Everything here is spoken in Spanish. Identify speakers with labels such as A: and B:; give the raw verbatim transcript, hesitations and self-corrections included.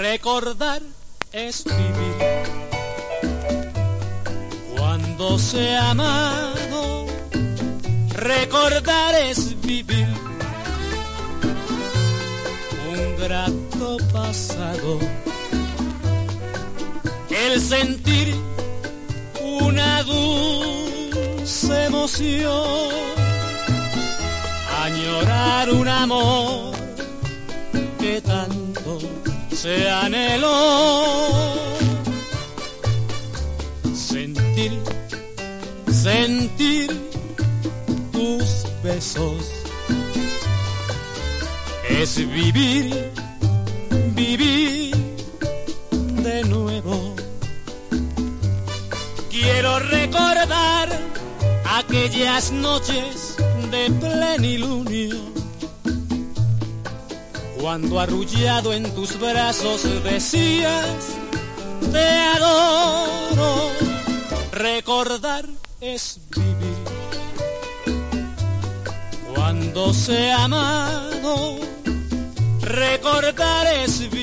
A: Recordar es vivir. Cuando se ha amado, recordar es vivir. Un grato pasado, el sentir una dulce emoción, añorar un amor que tanto se anheló, sentir, sentir tus besos, es vivir, vivir de nuevo. Quiero recordar aquellas noches de plenilunio, cuando arrullado en tus brazos decías te adoro. Recordar es vivir. Cuando se ha amado, recordar es vivir.